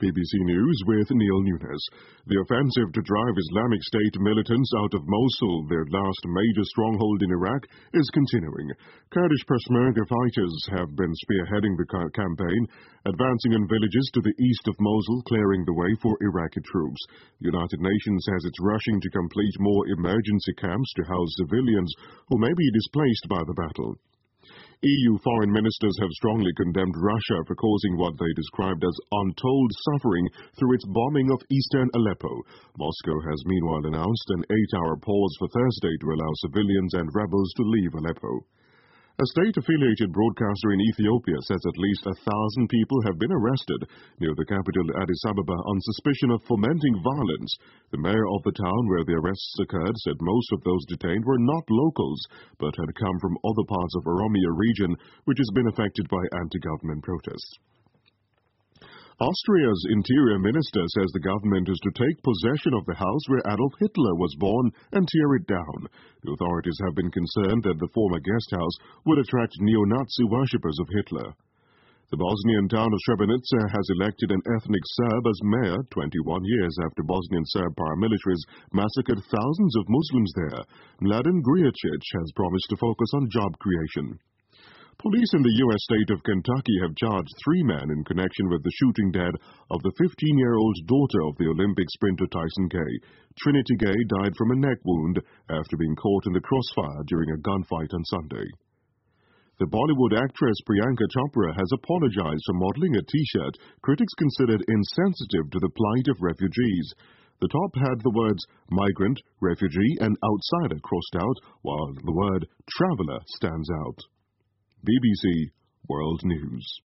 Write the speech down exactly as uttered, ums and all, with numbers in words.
B B C News with Neil Nunes. The offensive to drive Islamic State militants out of Mosul, their last major stronghold in Iraq, is continuing. Kurdish Peshmerga fighters have been spearheading the campaign, advancing in villages to the east of Mosul, clearing the way for Iraqi troops. The United Nations says it's rushing to complete more emergency camps to house civilians who may be displaced by the battle. E U foreign ministers have strongly condemned Russia for causing what they described as untold suffering through its bombing of eastern Aleppo. Moscow has meanwhile announced an eight-hour pause for Thursday to allow civilians and rebels to leave Aleppo. A state-affiliated broadcaster in Ethiopia says at least a thousand people have been arrested near the capital Addis Ababa on suspicion of fomenting violence. The mayor of the town where the arrests occurred said most of those detained were not locals, but had come from other parts of Oromia region, which has been affected by anti-government protests. Austria's interior minister says the government is to take possession of the house where Adolf Hitler was born and tear it down. The authorities have been concerned that the former guest house would attract neo-Nazi worshippers of Hitler. The Bosnian town of Srebrenica has elected an ethnic Serb as mayor twenty-one years after Bosnian Serb paramilitaries massacred thousands of Muslims there. Mladen Gricic has promised to focus on job creation. Police in the U S state of Kentucky have charged three men in connection with the shooting dead of the fifteen-year-old daughter of the Olympic sprinter Tyson Gay. Trinity Gay died from a neck wound after being caught in the crossfire during a gunfight on Sunday. The Bollywood actress Priyanka Chopra has apologized for modeling a T-shirt critics considered insensitive to the plight of refugees. The top had the words migrant, refugee, and outsider crossed out, while the word traveler stands out. B B C World News.